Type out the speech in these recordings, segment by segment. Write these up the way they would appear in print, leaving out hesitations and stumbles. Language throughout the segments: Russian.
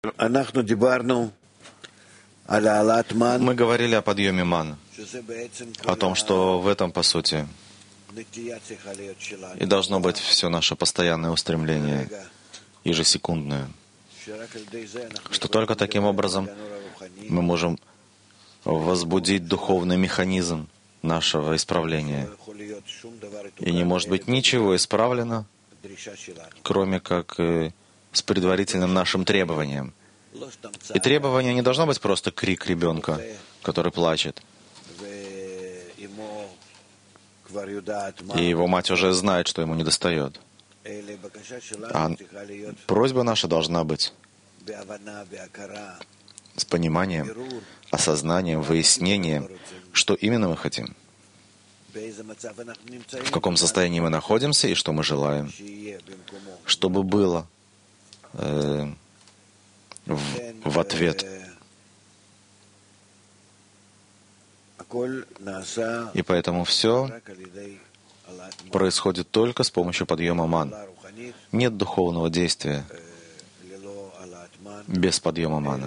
Мы говорили о подъеме маны, о том, что в этом, по сути, и должно быть все наше постоянное устремление, ежесекундное, что только таким образом мы можем возбудить духовный механизм нашего исправления. И не может быть ничего исправлено, кроме как с предварительным нашим требованием. И требование не должно быть просто крик ребенка, который плачет. И его мать уже знает, что ему недостает. А просьба наша должна быть с пониманием, осознанием, выяснением, что именно мы хотим, в каком состоянии мы находимся и что мы желаем, чтобы было в ответ. И поэтому все происходит только с помощью подъема ман. Нет духовного действия без подъема маны.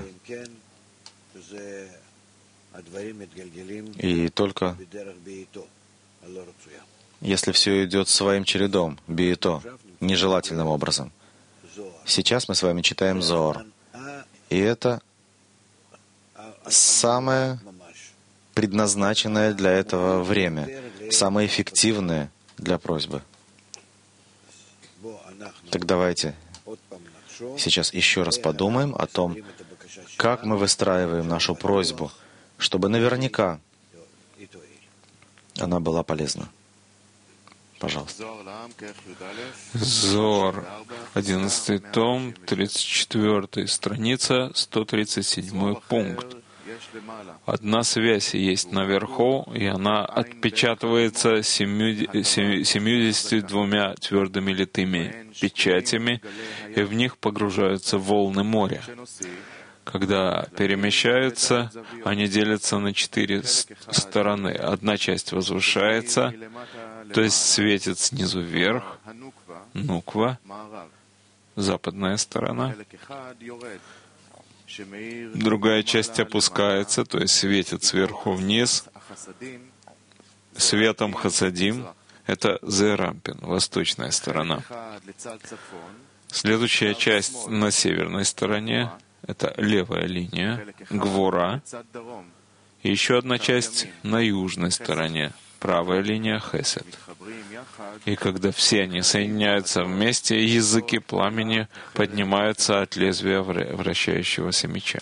И только если все идет своим чередом, биито, нежелательным образом. Сейчас мы с вами читаем Зоар. И это самое предназначенное для этого время, самое эффективное для просьбы. Так давайте сейчас еще раз подумаем о том, как мы выстраиваем нашу просьбу, чтобы наверняка она была полезна. Пожалуйста. Зоар, 11 том, 34 страница, 137 пункт. Одна связь есть наверху, и она отпечатывается 72 твердыми литыми печатями, и в них погружаются волны моря. Когда перемещаются, они делятся на 4 стороны. Одна часть возвышается, то есть светит снизу вверх, нуква, западная сторона. Другая часть опускается, то есть светит сверху вниз, светом хасадим. Это зерампин, восточная сторона. Следующая часть на северной стороне — это левая линия, гвора. И еще одна часть на южной стороне, правая линия, хесед. И когда все они соединяются вместе, языки пламени поднимаются от лезвия вращающегося меча.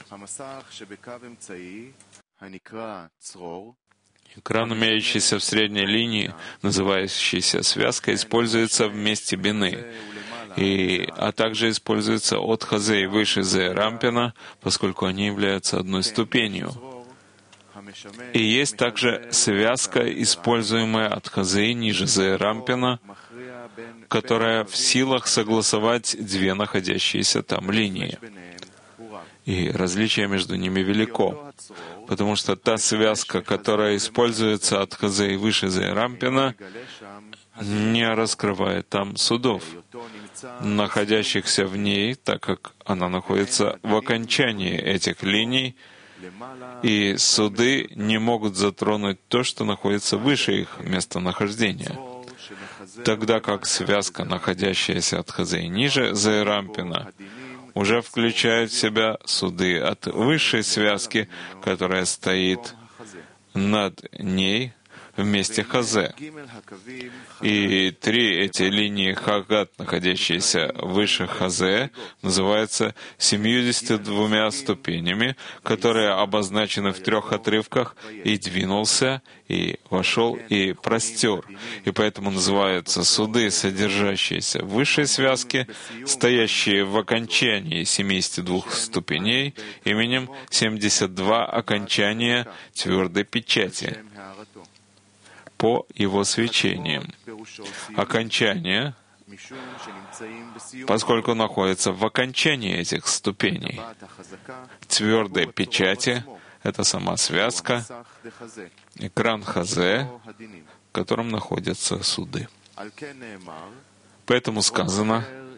Экран, имеющийся в средней линии, называющийся связкой, используется в месте бины, а также используется от хазе и выше зе рампина, поскольку они являются одной ступенью. И есть также связка, используемая от хазе и ниже зе рампина, которая в силах согласовать две находящиеся там линии. И различие между ними велико, потому что та связка, которая используется от хазе и выше зе рампина, не раскрывает там судов, находящихся в ней, так как она находится в окончании этих линий, и суды не могут затронуть то, что находится выше их местонахождения. Тогда как связка, находящаяся от хазе и ниже зе рампина, уже включает в себя суды от высшей связки, которая стоит над ней в месте хазе. И 3 эти линии хагат, находящиеся выше хазе, называются 72 ступенями, которые обозначены в 3 отрывках: «И двинулся, и вошел, и простер». И поэтому называются суды, содержащиеся в высшей связке, стоящие в окончании 72 ступеней, именем 72 окончания твердой печати по его свечениям. Окончание, поскольку находится в окончании этих ступеней. Твердой печати — это сама связка, экран хазе, в котором находятся суды. Поэтому сказано: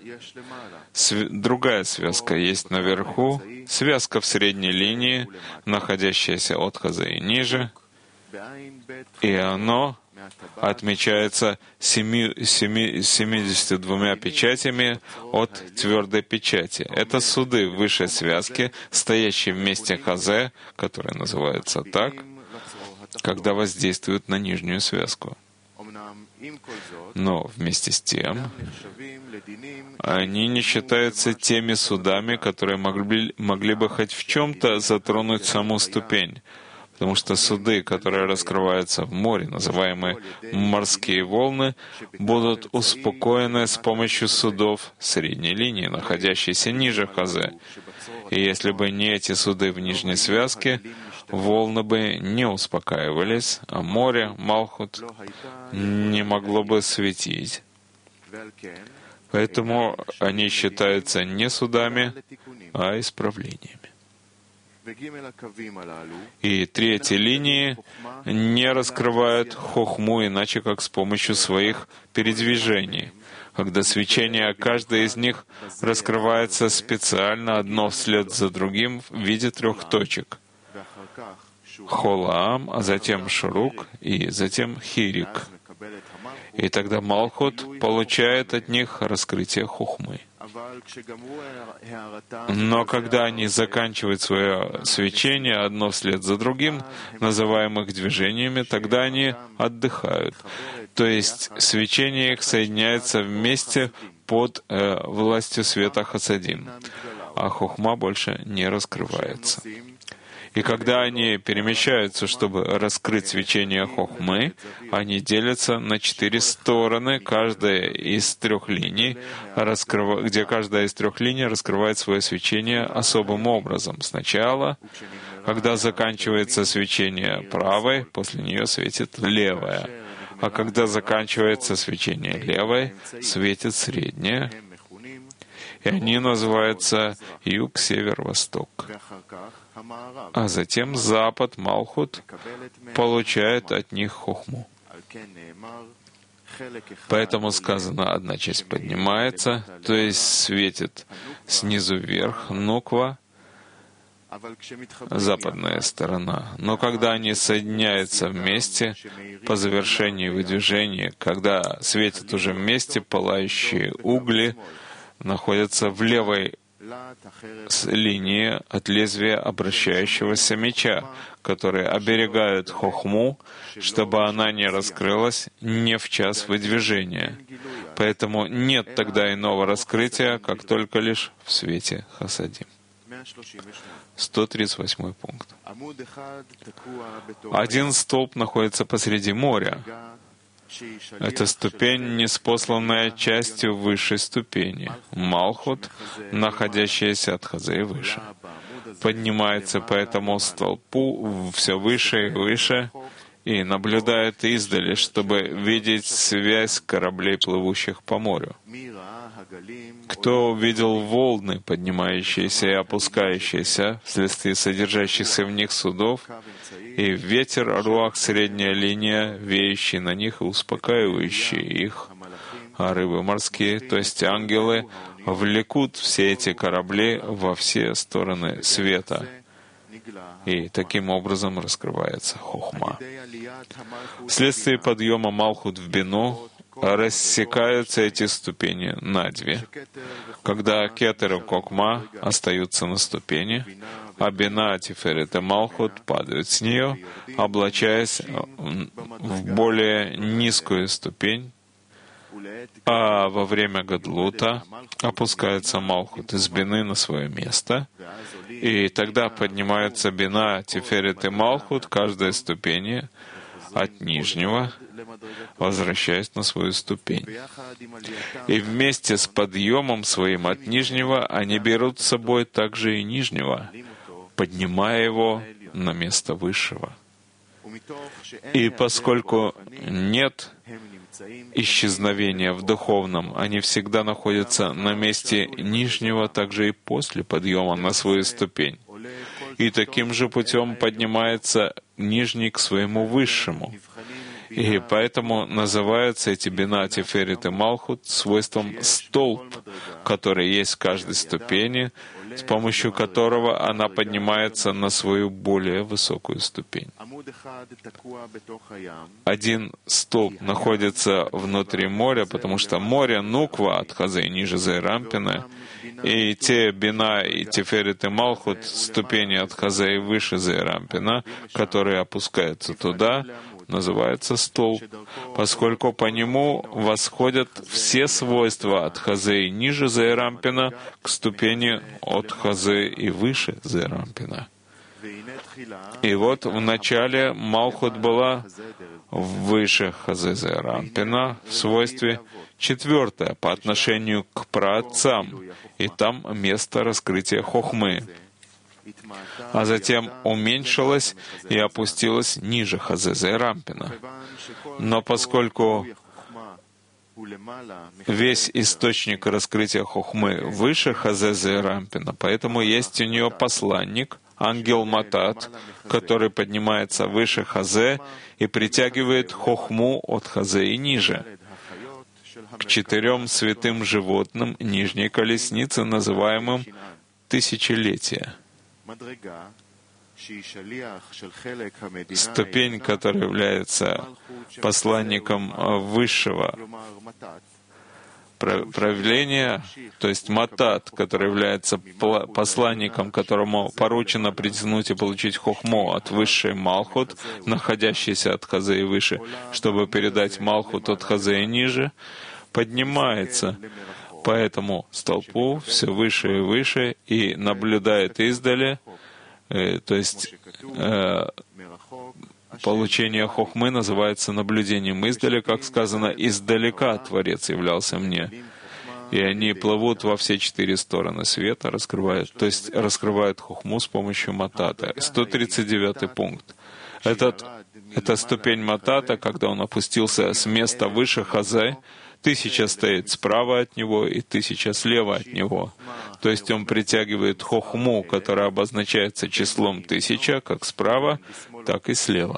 Другая связка есть наверху, связка в средней линии, находящаяся от Хазеи ниже, и оно отмечается 72 печатями от твердой печати. Это суды высшей связки, стоящие в месте Хазе, которые называются так, когда воздействуют на нижнюю связку. Но вместе с тем, они не считаются теми судами, которые могли бы хоть в чем-то затронуть саму ступень. Потому что суды, которые раскрываются в море, называемые морские волны, будут успокоены с помощью судов средней линии, находящейся ниже Хазе. И если бы не эти суды в нижней связке, волны бы не успокаивались, а море, Малхут, не могло бы светить. Поэтому они считаются не судами, а исправлениями. И третьи линии не раскрывают хохму иначе, как с помощью своих передвижений, когда свечение каждой из них раскрывается специально одно вслед за другим в виде 3 точек. Холаам, а затем Шурук и затем Хирик. И тогда Малхут получает от них раскрытие хохмы. Но когда они заканчивают свое свечение одно вслед за другим, называемых движениями, тогда они отдыхают. То есть свечение их соединяется вместе под властью света Хасадим, а хохма больше не раскрывается. И когда они перемещаются, чтобы раскрыть свечение хохмы, они делятся на 4 стороны, каждая из 3 линий, где каждая из 3 линий раскрывает свое свечение особым образом. Сначала, когда заканчивается свечение правой, после нее светит левая. А когда заканчивается свечение левой, светит средняя. И они называются юг, север, восток. А затем Запад, Малхут, получает от них хохму. Поэтому сказано, одна часть поднимается, то есть светит снизу вверх, нуква, западная сторона. Но когда они соединяются вместе, по завершении выдвижения, когда светят уже вместе, пылающие угли находятся в левой линии от лезвия обращающегося меча, которые оберегают хохму, чтобы она не раскрылась не в час выдвижения. Поэтому нет тогда иного раскрытия, как только лишь в свете Хасадим. 138 пункт. Один столб находится посреди моря. Это ступень, неспосланная частью высшей ступени. Малхут, находящаяся от Хазы выше, поднимается по этому столпу все выше и выше и наблюдает издали, чтобы видеть связь кораблей, плывущих по морю. Кто увидел волны, поднимающиеся и опускающиеся вследствие содержащихся в них судов, и ветер, руах, средняя линия, веющий на них и успокаивающий их, а рыбы морские, то есть ангелы, влекут все эти корабли во все стороны света. И таким образом раскрывается хохма. Вследствие подъема Малхут в Бину рассекаются эти ступени на 2. Когда Кетер и Кокма остаются на ступени, а Бина, Тиферет и Малхут падают с нее, облачаясь в более низкую ступень, а во время Гадлута опускается Малхут из Бины на свое место, и тогда поднимаются Бина, Тиферет и Малхут, каждая ступени от нижнего, возвращаясь на свою ступень. И вместе с подъемом своим от нижнего они берут с собой также и нижнего, поднимая его на место высшего. И поскольку нет исчезновения в духовном, они всегда находятся на месте нижнего также и после подъема на свою ступень. И таким же путем поднимается нижний к своему высшему. И поэтому называются эти бина, тиферет и малхут свойством столб, который есть в каждой ступени, с помощью которого она поднимается на свою более высокую ступень. Один столб находится внутри моря, потому что море Нуква от Хазы ниже Зейрампина, и те бина и тиферет и малхут, ступени от Хазы и выше Зейрампина, которые опускаются туда, называется столб, поскольку по нему восходят все свойства от Хазы и ниже Зейрампина к ступени от Хазы и выше Зейрампина. И вот в начале Малхут была выше Хазы Зейрампина в свойстве четвертое по отношению к праотцам, и там место раскрытия Хохмы, а затем уменьшилась и опустилась ниже Хазы Зейрампина. Но поскольку весь источник раскрытия Хохмы выше Хазы Зейрампина, поэтому есть у нее посланник, ангел Матат, который поднимается выше Хазе и притягивает Хохму от Хазе и ниже к 4 святым животным нижней колесницы, называемым тысячелетие. Ступень, которая является посланником высшего правления, то есть Матат, который является посланником, которому поручено притянуть и получить хохму от высшей Малхут, находящейся от Хазы и выше, чтобы передать Малхут от Хазы и ниже, поднимается по этому столпу все выше и выше и наблюдает издали, то есть получение хохмы называется наблюдением издали, как сказано, «Издалека Творец являлся мне». И они плывут во все 4 стороны света, раскрывают хохму с помощью матата. 139 пункт. Это ступень матата, когда он опустился с места выше Хазе, 1000 стоит справа от него и 1000 слева от него. То есть он притягивает хохму, которая обозначается числом 1000, как справа, так и слева.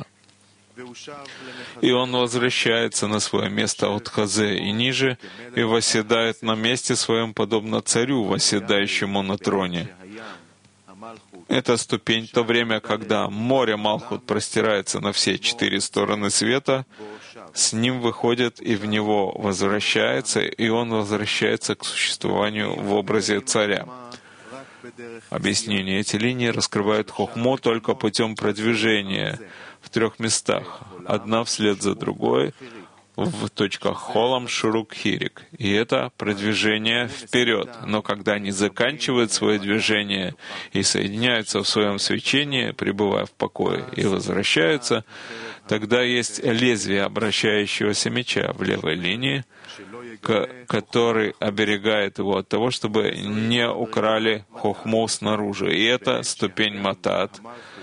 И он возвращается на свое место от Хазе и ниже, и восседает на месте своем, подобно царю, восседающему на троне. Это ступень в то время, когда море Малхут простирается на все 4 стороны света, с ним выходит и в него возвращается, и он возвращается к существованию в образе царя. Объяснение: эти линии раскрывают хохму только путем продвижения в 3 местах, одна вслед за другой, в точках Холам, Шурук, Хирик. И это продвижение вперед. Но когда они заканчивают свое движение и соединяются в своем свечении, пребывая в покое, и возвращаются, тогда есть лезвие обращающегося меча в левой линии, который оберегает его от того, чтобы не украли хохму снаружи. И это ступень Матат,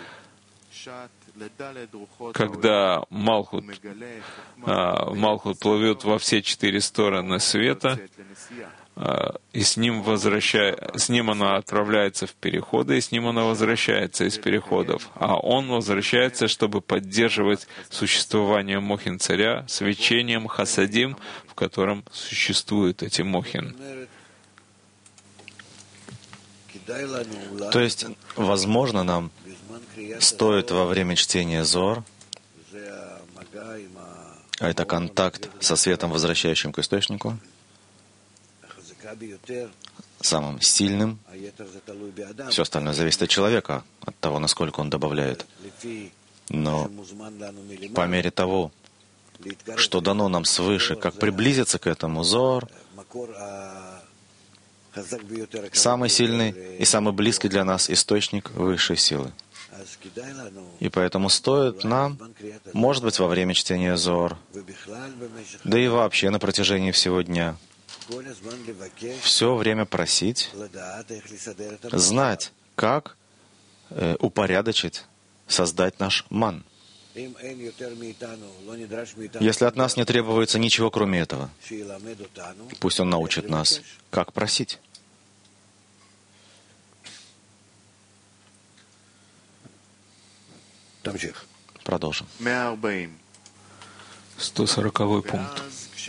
когда Малхут плывет во все 4 стороны света, и с ним она отправляется в переходы, и с ним она возвращается из переходов. А он возвращается, чтобы поддерживать существование Мохин царя свечением Хасадим, в котором существуют эти Мохин. То есть, возможно, нам стоит во время чтения Зоар, а это контакт со светом, возвращающим к источнику, самым сильным. Все остальное зависит от человека, от того, насколько он добавляет. Но по мере того, что дано нам свыше, как приблизиться к этому, Зоар самый сильный и самый близкий для нас источник высшей силы. И поэтому стоит нам, может быть, во время чтения Зоар, да и вообще на протяжении всего дня, все время просить, знать, как упорядочить, создать наш ман. Если от нас не требуется ничего, кроме этого, пусть Он научит нас, как просить. Продолжим. 140 пункт.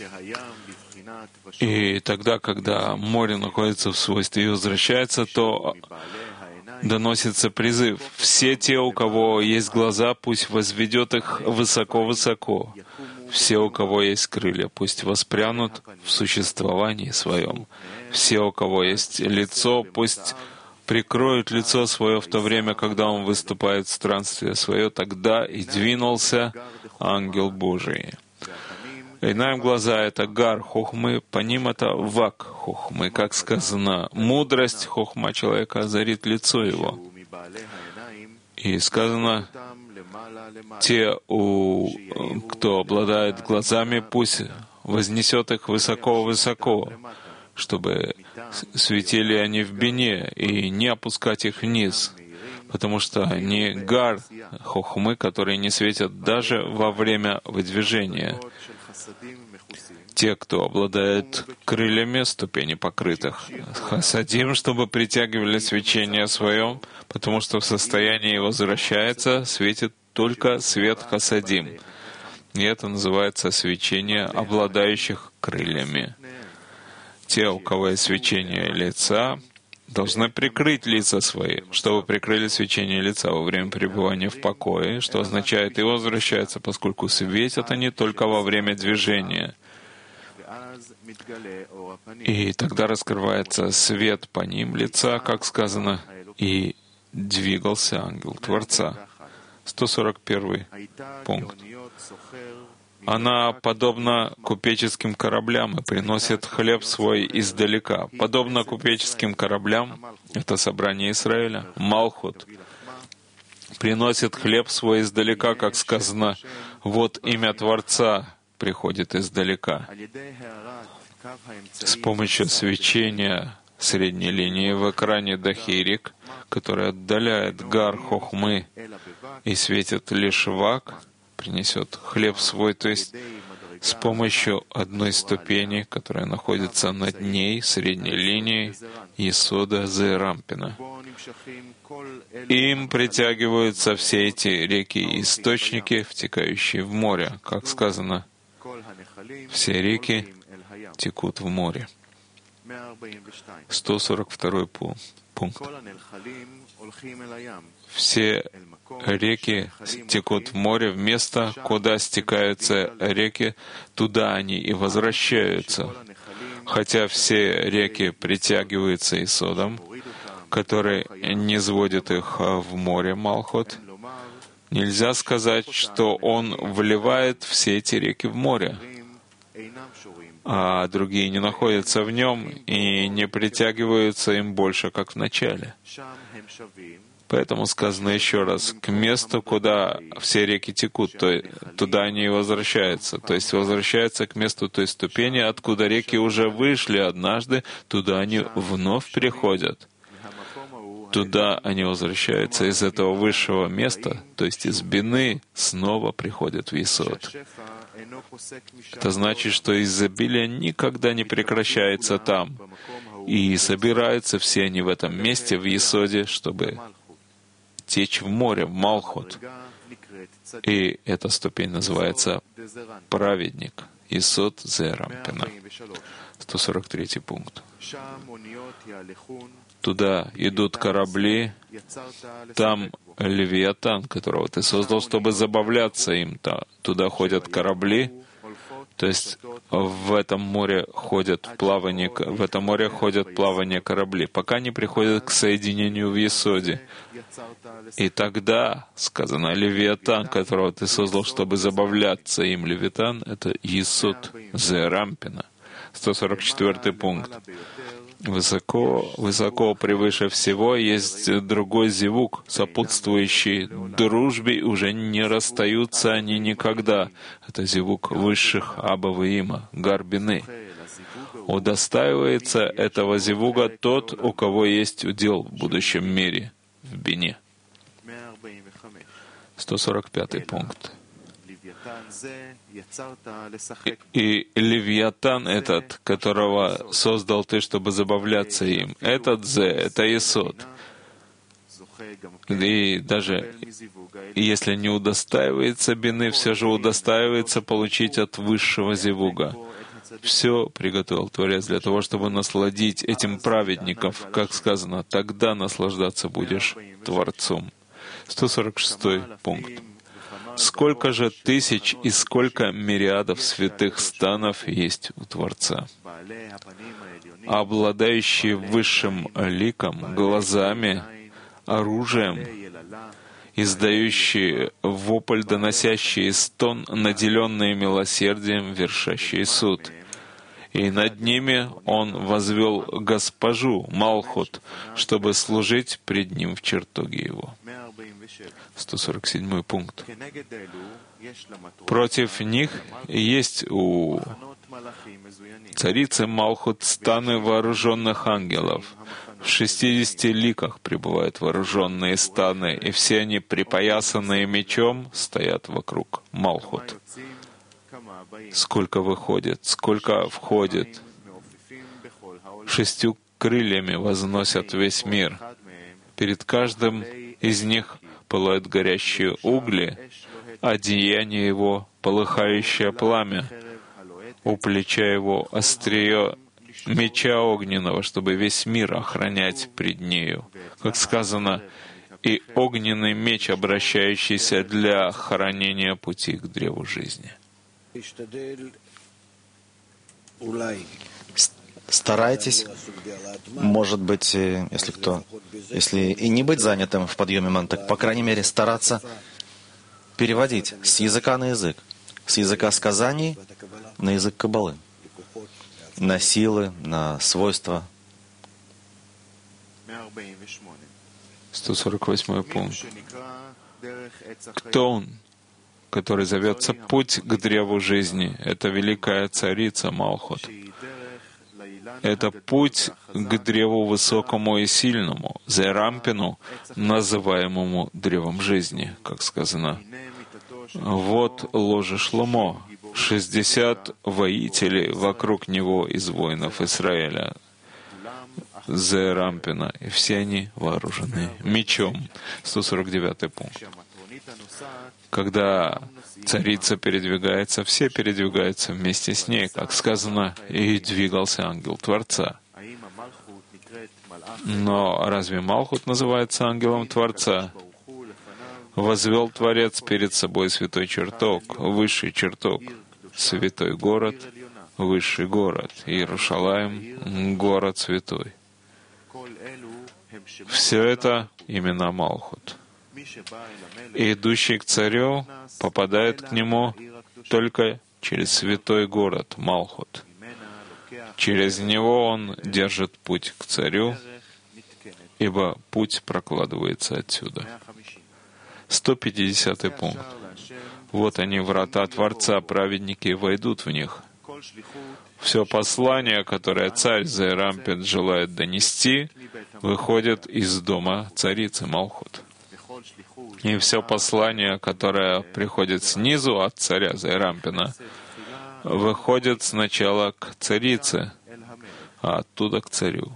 И тогда, когда море находится в свойстве и возвращается, то доносится призыв: «Все те, у кого есть глаза, пусть возведет их высоко-высоко. Все, у кого есть крылья, пусть воспрянут в существовании своем. Все, у кого есть лицо, пусть прикроют лицо свое в то время, когда он выступает в странствие свое. Тогда и двинулся ангел Божий». Инаем глаза — это гар хохмы, по ним — это вак хохмы. Как сказано, мудрость хохма человека озарит лицо его. И сказано, те, кто обладает глазами, пусть вознесет их высоко-высоко, чтобы светили они в бине, и не опускать их вниз, потому что они гар хохмы, которые не светят даже во время выдвижения. Те, кто обладает крыльями, ступени покрытых хасадим, чтобы притягивали свечение свое, потому что в состоянии возвращается, светит только свет хасадим. И это называется свечение обладающих крыльями. Те, у кого есть свечение лица, должны прикрыть лица свои, чтобы прикрыли свечение лица во время пребывания в покое, что означает и возвращается, поскольку светят они только во время движения. И тогда раскрывается свет по ним лица, как сказано, и двигался ангел Творца. 141 пункт. Она подобна купеческим кораблям и приносит хлеб свой издалека. Подобно купеческим кораблям, это собрание Израиля, Малхут, приносит хлеб свой издалека, как сказано, вот имя Творца приходит издалека. С помощью свечения средней линии в экране Дахирик, который отдаляет гар хохмы и светит лишь вак, принесет хлеб свой, то есть с помощью одной ступени, которая находится над ней, средней линией Есода Зерампина. Им притягиваются все эти реки и источники, втекающие в море. Как сказано, все реки текут в море. 142 пункт. Все реки текут в море, в место, куда стекаются реки, туда они и возвращаются. Хотя все реки притягиваются Исодом, который не сводит их в море Малхут, нельзя сказать, что он вливает все эти реки в море, а другие не находятся в нем и не притягиваются им больше, как в начале. Поэтому сказано еще раз, к месту, куда все реки текут, то туда они и возвращаются. То есть возвращаются к месту той ступени, откуда реки уже вышли однажды, туда они вновь приходят. Туда они возвращаются из этого высшего места, то есть из бины, снова приходят в Есод. Это значит, что изобилие никогда не прекращается там. И собираются все они в этом месте, в Есоде, чтобы течь в море, в Малхут. И эта ступень называется праведник, Есод Зерампина. 143 пункт. Туда идут корабли, там Левиатан, которого ты создал, чтобы забавляться им. Туда ходят корабли, то есть в этом море ходят плавание корабли, пока не приходят к соединению в Есоде. И тогда, сказано, Левиатан, которого ты создал, чтобы забавляться им. Левиатан — это Есод Зерампина. 144 пункт. Высоко, высоко превыше всего есть другой зевук, сопутствующий дружбе, уже не расстаются они никогда. Это зевук высших Абба и Има, Гарбины. Удостаивается этого зевуга тот, у кого есть удел в будущем мире, в бине. 145 пункт. И Левиатан этот, которого создал ты, чтобы забавляться им, этот Зе, это Есод. И даже если не удостаивается бины, все же удостаивается получить от высшего зивуга. Все приготовил Творец для того, чтобы насладить этим праведников. Как сказано, тогда наслаждаться будешь Творцом. 146 пункт. Сколько же тысяч и сколько мириадов святых станов есть у Творца, обладающие высшим ликом, глазами, оружием, издающие вопль, доносящие стон, наделенные милосердием, вершащие суд. И над ними он возвел госпожу, Малхут, чтобы служить пред ним в чертоге его. 147 пункт. Против них есть у царицы Малхут станы вооруженных ангелов. В 60 ликах пребывают вооруженные станы, и все они, припоясанные мечом, стоят вокруг Малхут. Сколько выходит, сколько входит. 6 крыльями возносят весь мир. Перед каждым из них пылают горящие угли, одеяние его — полыхающее пламя, у плеча его острие меча огненного, чтобы весь мир охранять пред нею. Как сказано, и огненный меч, обращающийся для хранения пути к древу жизни. Старайтесь, может быть, если и не быть занятым в подъеме ман, так, по крайней мере, стараться переводить с языка на язык, с языка сказаний на язык Каббалы, на силы, на свойства. 148 пункт. Кто он, который зовется «Путь к древу жизни»? Это великая царица Малхут. Это путь к древу высокому и сильному, Зерампину, называемому древом жизни, как сказано. Вот ложе Шломо, 60 воителей вокруг него из воинов Израиля, Зерампина, и все они вооружены мечом. 149 пункт. Когда царица передвигается, все передвигаются вместе с ней, как сказано, и двигался ангел Творца. Но разве Малхут называется ангелом Творца? Возвел Творец перед собой святой чертог, высший чертог, святой город, высший город, Иерушалаим, город святой. Все это имена Малхут. И идущий к царю попадает к нему только через святой город Малхут. Через него он держит путь к царю, ибо путь прокладывается отсюда. 150 пункт. Вот они, врата Творца, праведники войдут в них. Все послание, которое царь Зерампин желает донести, выходит из дома царицы Малхут. И все послание, которое приходит снизу от царя Зерампина, выходит сначала к царице, а оттуда к царю.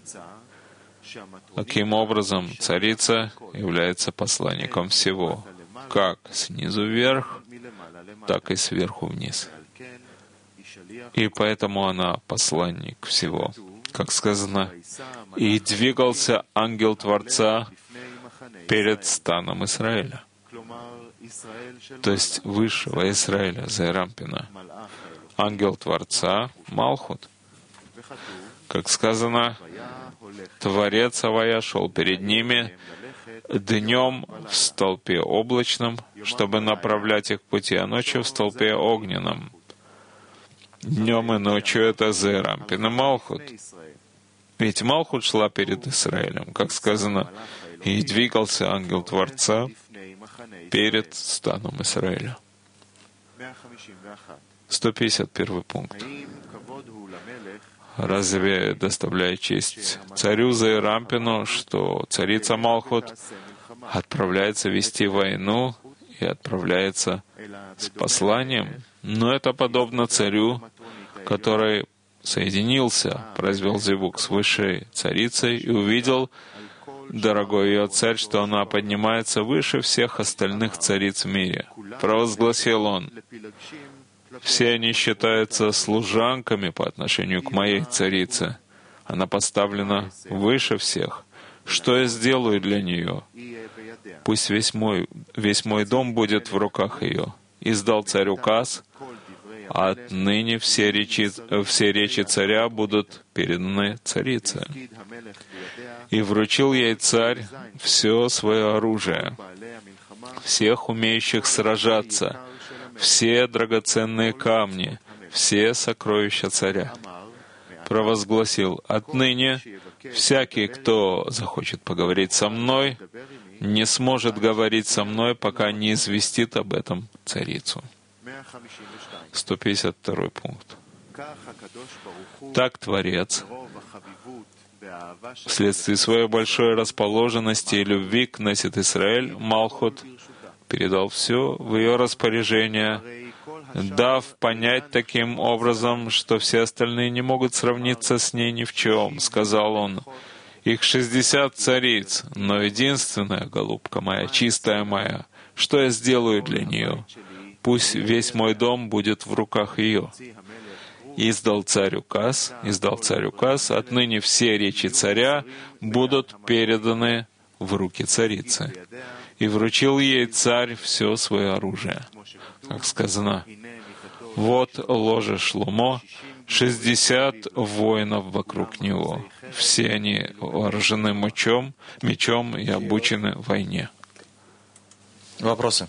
Таким образом, царица является посланником всего, как снизу вверх, так и сверху вниз. И поэтому она посланник всего. Как сказано, «И двигался ангел Творца перед станом Израиля», то есть высшего Израиля, Зерампина. Ангел Творца — Малхут. Как сказано, Творец Авая шел перед ними днем в столпе облачном, чтобы направлять их пути, а ночью в столпе огненном. Днем и ночью это Зерампин и Малхут. Ведь Малхут шла перед Израилем, как сказано, и двигался ангел Творца перед станом Израиля. 151 пункт. Разве доставляет честь царю Зерампину, что царица Малхут отправляется вести войну и отправляется с посланием? Но это подобно царю, который соединился, произвел зевук с высшей царицей и увидел, дорогой ее царь, что она поднимается выше всех остальных цариц в мире. Провозгласил он: все они считаются служанками по отношению к моей царице. Она поставлена выше всех. Что я сделаю для нее? Пусть весь мой дом будет в руках ее. Издал царь указ: отныне все речи царя будут переданы царице. И вручил ей царь все свое оружие, всех умеющих сражаться, все драгоценные камни, все сокровища царя. Провозгласил: отныне всякий, кто захочет поговорить со мной, не сможет говорить со мной, пока не известит об этом царицу. 152 пункт. Так Творец, вследствие своей большой расположенности и любви к Кнессет Исраэль, Малхут, передал все в ее распоряжение, дав понять таким образом, что все остальные не могут сравниться с ней ни в чем. Сказал он: их 60 цариц, но единственная, голубка моя, чистая моя, что я сделаю для нее? Пусть весь мой дом будет в руках ее. Издал царь указ, отныне все речи царя будут переданы в руки царицы. И вручил ей царь все свое оружие. Как сказано: вот ложе Шломо, 60 воинов вокруг него. Все они вооружены мечом и обучены войне. Вопросы?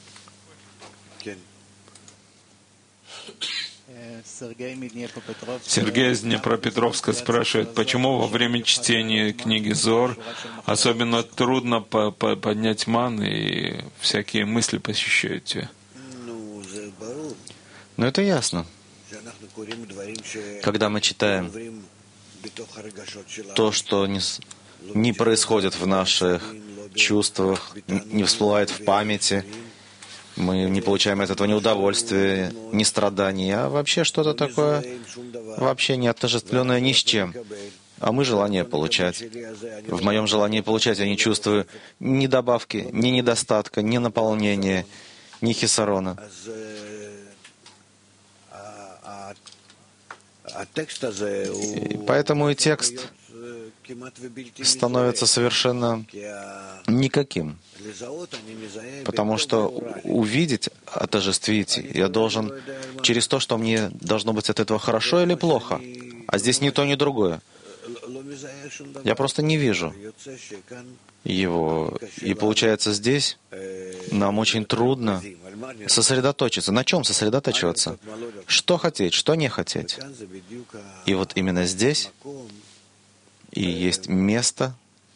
Сергей из Днепропетровска спрашивает, почему во время чтения книги Зоар особенно трудно поднять ман и всякие мысли посещают тебя? Ну, это ясно. Когда мы читаем то, что не происходит в наших чувствах, не всплывает в памяти, мы не получаем от этого ни удовольствия, ни страданий, а вообще что-то такое, вообще не отождествленное ни с чем. А мы желание получать. В моем желании получать я не чувствую ни добавки, ни недостатка, ни наполнения, ни хисарона. И поэтому и текст становится совершенно никаким. Потому что увидеть, отождествить я должен через то, что мне должно быть от этого хорошо или плохо. А здесь ни то, ни другое. Я просто не вижу его. И получается, здесь нам очень трудно сосредоточиться. На чем сосредотачиваться? Что хотеть, что не хотеть. И вот именно здесь и есть место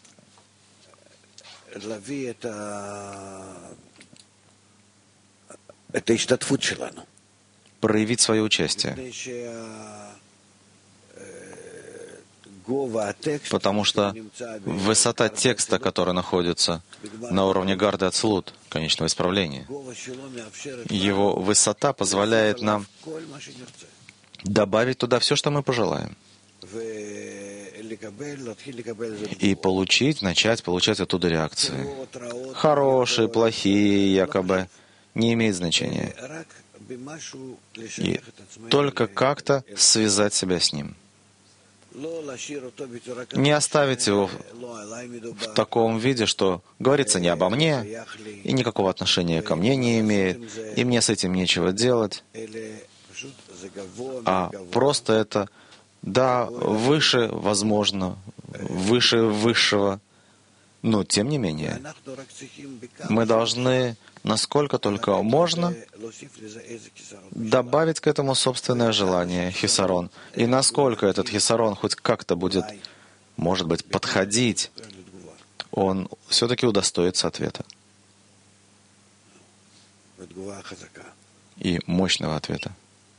проявить свое участие. Потому что высота текста, который находится на уровне Гарды Ацилут, конечного исправления, его высота позволяет нам добавить туда все, что мы пожелаем. И начать получать оттуда реакции. Хорошие, плохие, якобы, не имеет значения. И только как-то связать себя с ним. Не оставить его в таком виде, что говорится не обо мне, и никакого отношения ко мне не имеет, и мне с этим нечего делать, а просто это, да, выше, возможно, выше высшего, но тем не менее, мы должны, насколько только можно, добавить к этому собственное желание, хисарон. И насколько этот хисарон хоть как-то будет, может быть, подходить, он все-таки удостоится ответа. И мощного ответа.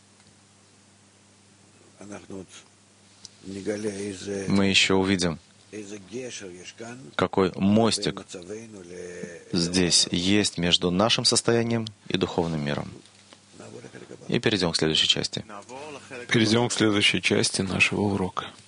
Мы еще увидим, какой мостик здесь есть между нашим состоянием и духовным миром. И перейдем к следующей части. Перейдем к следующей части нашего урока.